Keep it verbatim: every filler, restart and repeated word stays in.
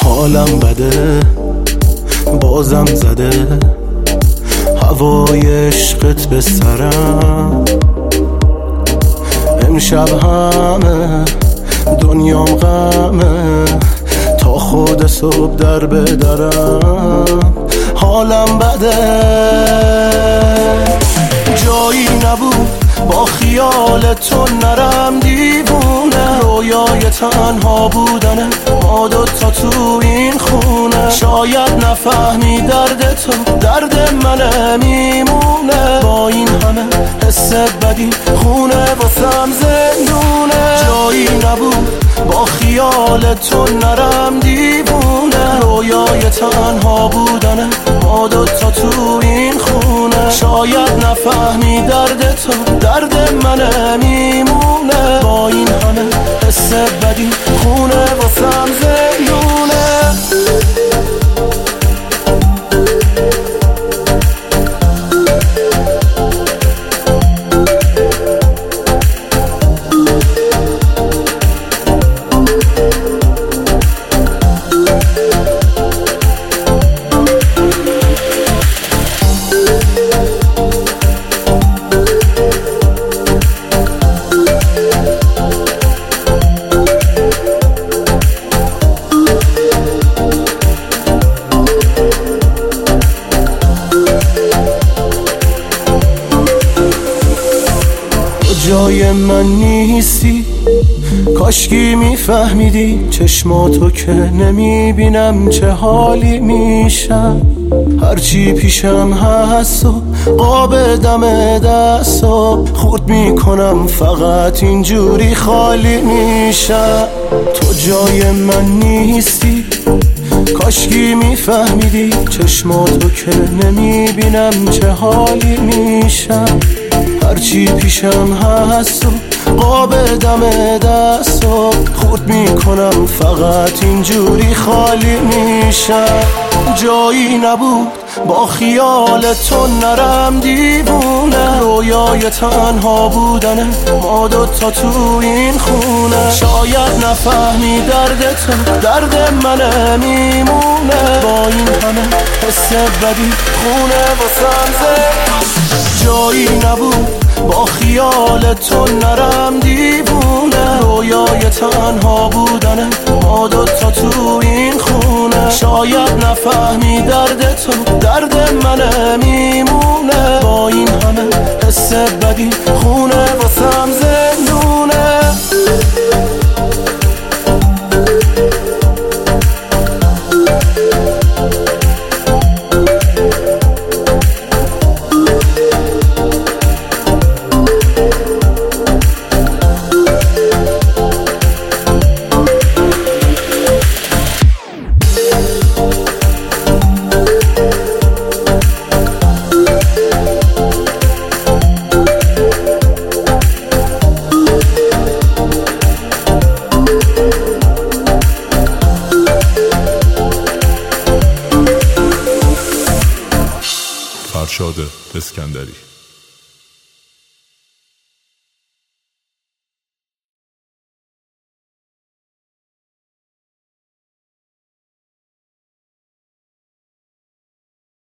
حالم بده بازم زده هوای عشقت به سرم. امشب همه دنیام غمه تا خود صبح در بدرم. حالم بده جایی نبود با خیال تو نرم دیوونه. رویای تنها بودنه ما دوتا تو این خونه. شاید نفهمی درد تو درد منه میمونه. با این همه حس بدی خونه واسم زندونه. جایی نبود با خیال تو نرم دیوونه. رویای تنها بودنه ما دوتا تو این خونه. شاید نفهمی درد تو درد منه میمونه. با این همه حس بدی خونه واسم زندونه. جای من نیستی کاشکی میفهمیدی چشماتو که نمیبینم چه حالی میشم. هرچی پیشم هست و قاب دم دست و خورد میکنم فقط اینجوری خالی میشم. تو جای من نیستی کاشکی میفهمیدی چشماتو که نمیبینم چه حالی میشم. هرچی پیشم هست و قاب دم دست و خورد میکنم فقط اینجوری خالی میشم. جایی نبود با خیال تو نرم دیوونه. رویای تنها بودنه ما دوتا تو این خونه. شاید نفهمی درد تو درد منه میمونه. با این همه حس بدی خونه واسم زندونه. جایی نبود با خیال تو نرم دیوونه. رویای تنها بودنه ما دوتا تو این خونه. شاید نفهمی درد تو درد منه میمونه. با این همه حس بدی خونه واسم زندونه. فرشاد اسکندری.